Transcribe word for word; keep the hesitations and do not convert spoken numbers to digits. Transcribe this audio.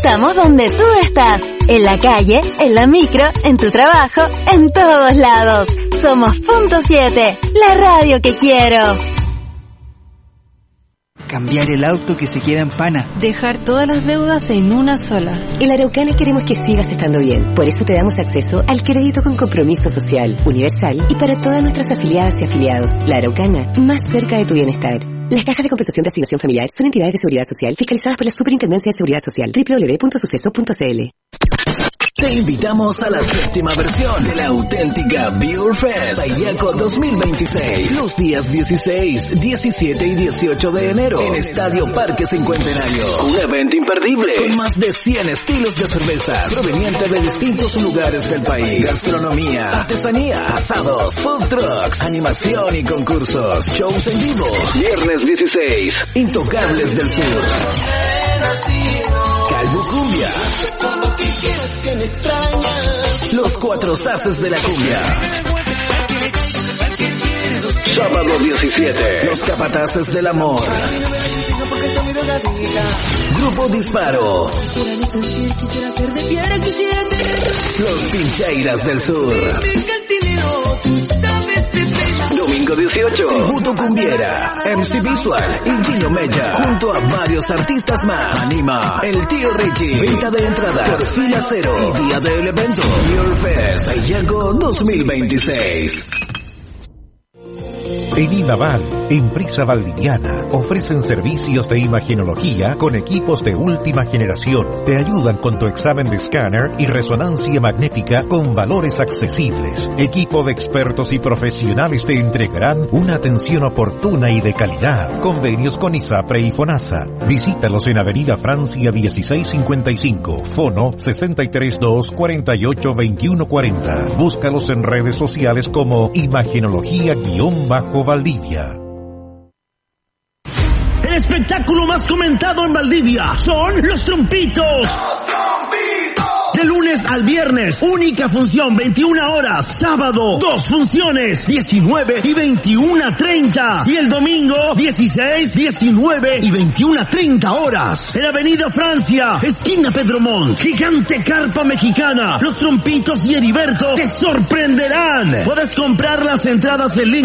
Estamos donde tú estás, en la calle, en la micro, en tu trabajo, en todos lados. Somos Punto siete, la radio que quiero. Cambiar el auto que se queda en pana. Dejar todas las deudas en una sola. En la Araucana queremos que sigas estando bien. Por eso te damos acceso al crédito con compromiso social, universal y para todas nuestras afiliadas y afiliados. La Araucana, más cerca de tu bienestar. Las cajas de compensación de asignación familiar son entidades de seguridad social fiscalizadas por la Superintendencia de Seguridad Social. doble u doble u doble u punto suceso punto c l. Te invitamos a la séptima versión de la auténtica Beer Fest Ayaco dos mil veintiséis. Los días dieciséis, diecisiete y dieciocho de enero en Estadio Parque Cincuentenario. Un evento imperdible con más de cien estilos de cervezas provenientes de distintos lugares del país. Gastronomía, artesanía, asados, food trucks, animación y concursos, shows en vivo. Viernes dieciséis, Intocables del Sur. Calvo Cumbia. Los Cuatro Saces de la Cumbia. Sábado diecisiete, Los Capataces del Amor. Grupo Disparo. Los Pincheiras del Sur. Domingo dieciocho, Tributo Cumbiera, M C Visual y Gino Mella, junto a varios artistas más. Anima El Tío Richie. Venta de entradas por fila cero y día del evento Beer Fest Ayaco dos mil veintiséis. En Inaval, empresa valdiviana, ofrecen servicios de imagenología con equipos de última generación. Te ayudan con tu examen de escáner y resonancia magnética con valores accesibles. Equipo de expertos y profesionales te entregarán una atención oportuna y de calidad. Convenios con ISAPRE y FONASA. Visítalos en Avenida Francia dieciséis cincuenta y cinco, Fono sesenta y tres dos, cuarenta y ocho, veintiuno cuarenta. Búscalos en redes sociales como imagenología-bajo Valdivia. El espectáculo más comentado en Valdivia son los trompitos. ¡Los trompitos! De lunes al viernes, única función, veintiuna horas. Sábado, dos funciones, diecinueve y veintiuna treinta. Y el domingo, dieciséis, diecinueve y veintiuna treinta horas. En Avenida Francia, esquina Pedromont, gigante carpa mexicana. Los trompitos y Heriberto te sorprenderán. Puedes comprar las entradas en línea